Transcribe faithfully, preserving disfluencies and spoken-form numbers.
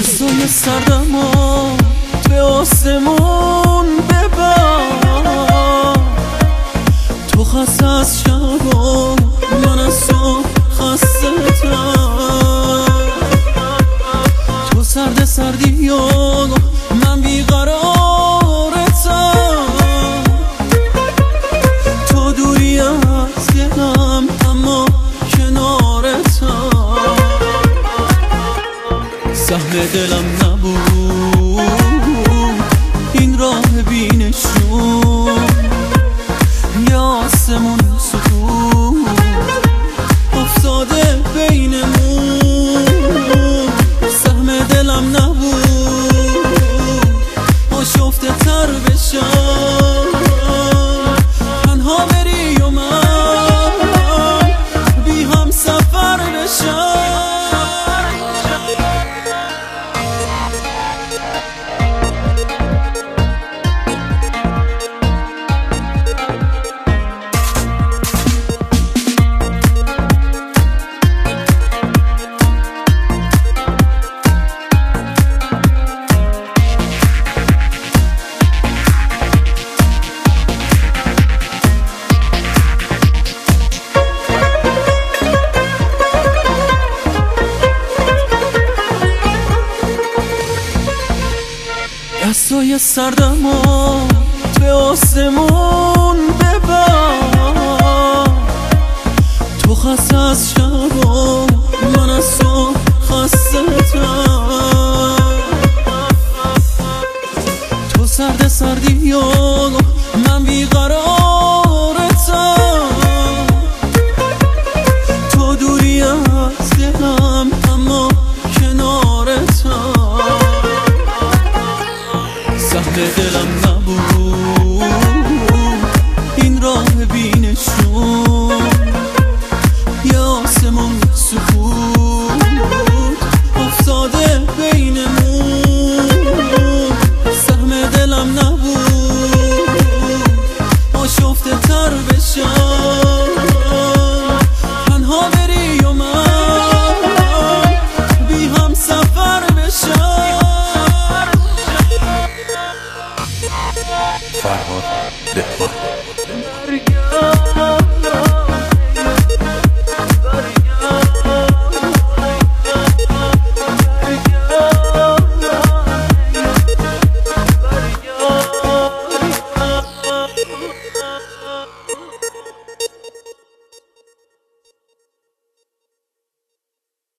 دستای سردمو به آسمون ببر. تو خسته از شب و من از تو خسته تر. تو سرد سردی و من بیقرارتم. تو دوری از دلم اما کنارتم. سهم دلم نبود این راه بینشون، یا آسمون سکوت افتاده بینمون. سهم دلم نبود آشفته تر بشم، تنها بری و من بی هم سفر بشم. دستای سردمو به آسمون ببر. تو خسته از شب و من از تو خسته تر. تو سرد سردی و من بیقرارتم. تو دوری از دلم اما کنارتم. سهم دلم نبود این راه بینشون، یا آسمون سکوت افتاده بینمون. سهم دلم نبود آشفته تر بشم، تنها بری و من بی هم سفر بشم. فرهاد دهقان.